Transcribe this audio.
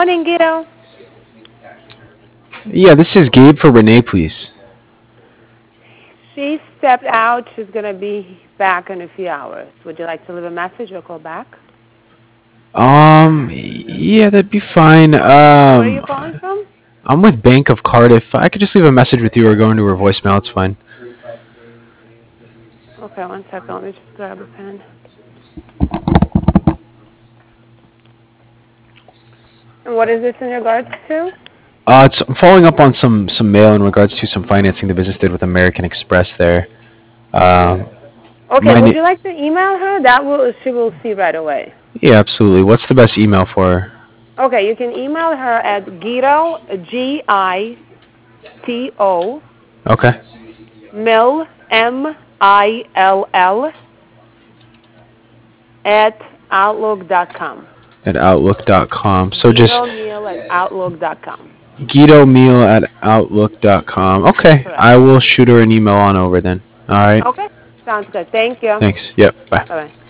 Morning, Guido. Yeah, this is Gabe for Renee, please. She stepped out. She's going to be back in a few hours. Would you like to leave a message or call back? Yeah, that'd be fine. And where are you calling from? I'm with Bank of Cardiff. I could just leave a message with you or go into her voicemail. It's fine. Okay, one second. Let me just grab a pen. And what is this in regards to? I'm following up on some mail in regards to some financing the business did with American Express there. Um, Okay, my would na- you like to email her? She will see right away. yeah, absolutely. What's the best email for her? Okay, you can email her at Gito, Gito, Okay. Mill, Mill, at outlook.com. At outlook.com. So just Meal at outlook.com. Meal at outlook.com. Okay, Correct. I will shoot her an email on over then. All right. Okay, sounds good. Thank you. Thanks. Yep. Bye. Bye-bye.